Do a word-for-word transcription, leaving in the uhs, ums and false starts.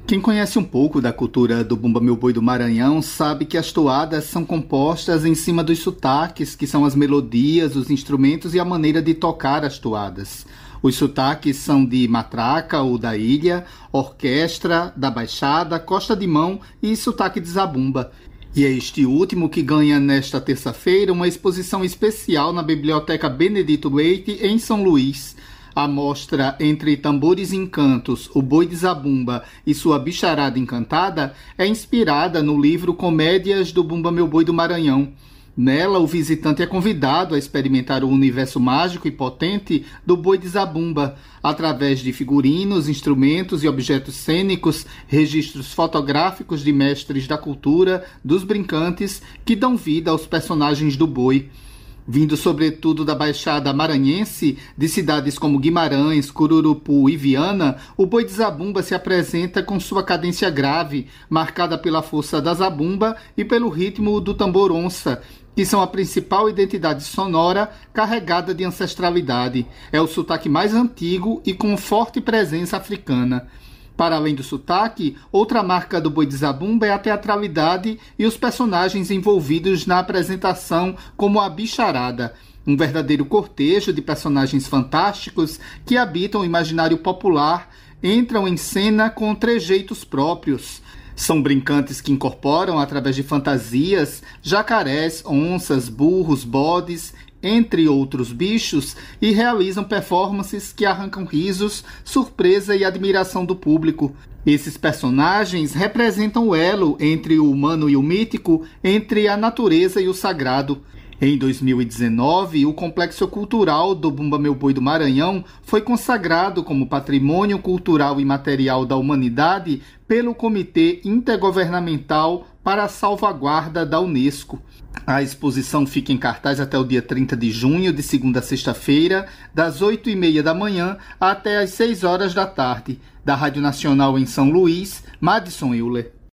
Quem conhece um pouco da cultura do Bumba Meu Boi do Maranhão sabe que as toadas são compostas em cima dos sotaques, que são as melodias, os instrumentos e a maneira de tocar as toadas. Os sotaques são de matraca ou da ilha, orquestra, da Baixada, Costa de Mão e sotaque de zabumba. E é este último que ganha nesta terça-feira uma exposição especial na Biblioteca Benedito Leite, em São Luís. A mostra Entre Tambores e Encantos, O Boi de Zabumba e Sua Bicharada Encantada é inspirada no livro Comédias do Bumba Meu Boi do Maranhão. Nela, o visitante é convidado a experimentar o universo mágico e potente do Boi de Zabumba, através de figurinos, instrumentos e objetos cênicos, registros fotográficos de mestres da cultura, dos brincantes, que dão vida aos personagens do boi. Vindo sobretudo da Baixada Maranhense, de cidades como Guimarães, Cururupu e Viana, o Boi de Zabumba se apresenta com sua cadência grave, marcada pela força da zabumba e pelo ritmo do tambor onça, que são a principal identidade sonora carregada de ancestralidade. É o sotaque mais antigo e com forte presença africana. Para além do sotaque, outra marca do Boi de Zabumba é a teatralidade e os personagens envolvidos na apresentação, como a bicharada, um verdadeiro cortejo de personagens fantásticos que habitam o imaginário popular, entram em cena com trejeitos próprios. São brincantes que incorporam, através de fantasias, jacarés, onças, burros, bodes, entre outros bichos, e realizam performances que arrancam risos, surpresa e admiração do público. Esses personagens representam o elo entre o humano e o mítico, entre a natureza e o sagrado. Em dois mil e dezenove, o Complexo Cultural do Bumba Meu Boi do Maranhão foi consagrado como Patrimônio Cultural e Material da Humanidade pelo Comitê Intergovernamental para a Salvaguarda da Unesco. A exposição fica em cartaz até o dia trinta de junho, de segunda a sexta-feira, das oito e meia da manhã até as seis horas da tarde. Da Rádio Nacional em São Luís, Madison Euler.